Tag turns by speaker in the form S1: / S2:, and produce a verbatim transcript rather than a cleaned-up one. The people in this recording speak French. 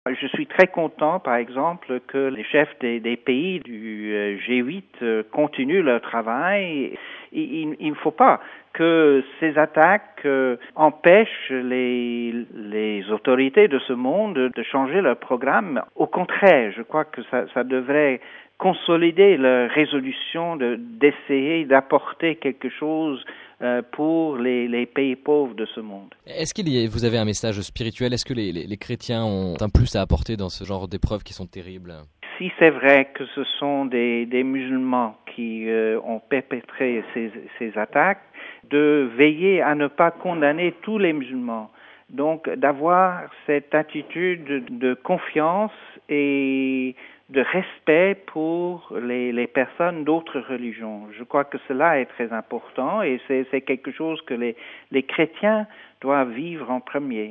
S1: Je suis très content, par exemple, que les chefs des, des pays du G huit continuent leur travail. Il ne faut pas que ces attaques empêchent les, les autorités de ce monde de changer leur programme. Au contraire, je crois que ça, ça devrait consolider leur résolution de, d'essayer d'apporter quelque chose pour les, les pays pauvres de ce monde.
S2: Est-ce qu'il y a, vous avez un message spirituel? Est-ce que les, les, les chrétiens ont un plus à apporter dans ce genre d'épreuves qui sont terribles?
S1: Si c'est vrai que ce sont des, des musulmans qui euh, ont perpétré ces, ces attaques, de veiller à ne pas condamner tous les musulmans. Donc d'avoir cette attitude de, de confiance et de respect pour les, les personnes d'autres religions. Je crois que cela est très important et c'est, c'est quelque chose que les, les chrétiens doivent vivre en premier.